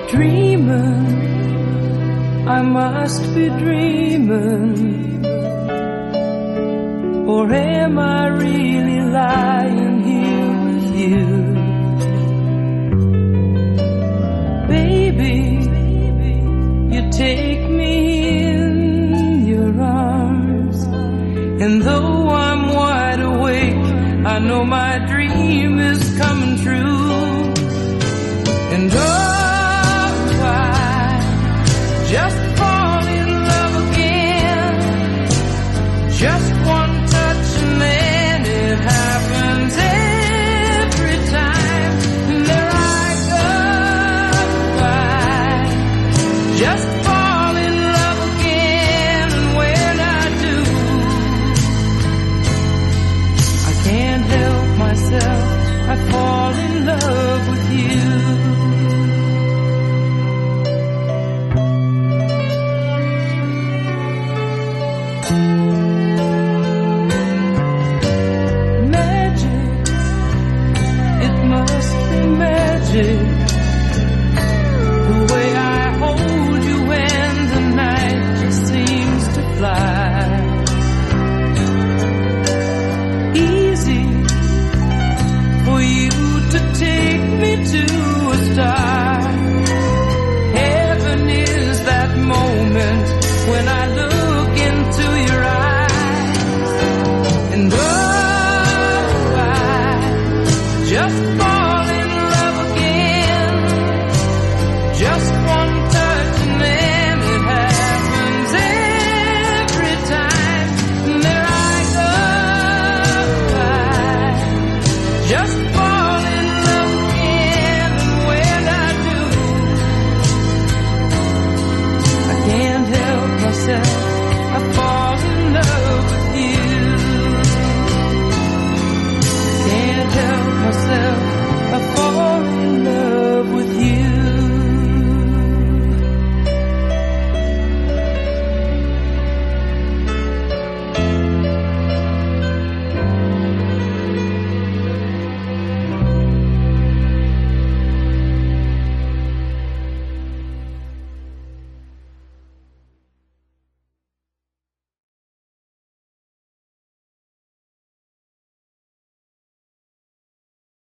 Dreaming, I must be dreaming, or am I really lying here with you? Baby, you take me in your arms, and though I'm wide awake, I know my dream is coming.